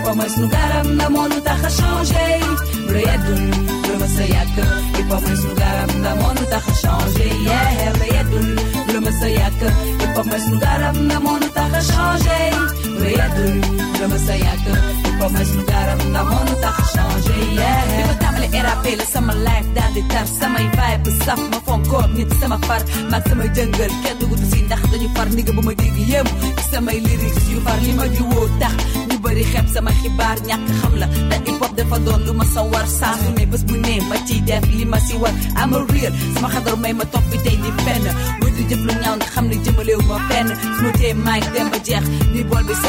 hip-hop mais no garam na mono tá a changer. Breadun, drama sayaka. Hip-hop mais no garam na mono tá a changer. Yeah, breadun, drama sayaka. Hip-hop mais no garam na mono tá a changer. Breadun, drama sayaka. Hip-hop mais no garam na mono tá a changer. Yeah. People tamale era pele sama life da de tar sama vibe saf ma fon ko nit sama far mag sama jungle kenn du ci ndax dañu far nigga bu ma dégg yëm sama lyrics yu far li ma di woo tax ñu bari xeb sama xibaar ñàkk xam la da hip hop dafa doon lu ma sawar saa su ne bés bu ne ma ci def li ma si war am real sama xadar may ma topp tey di fenn bu di jëf lu ñaaw nga xam ne jëmaleewu ma fenn su ma tee mic dem ba jeex ni bool bi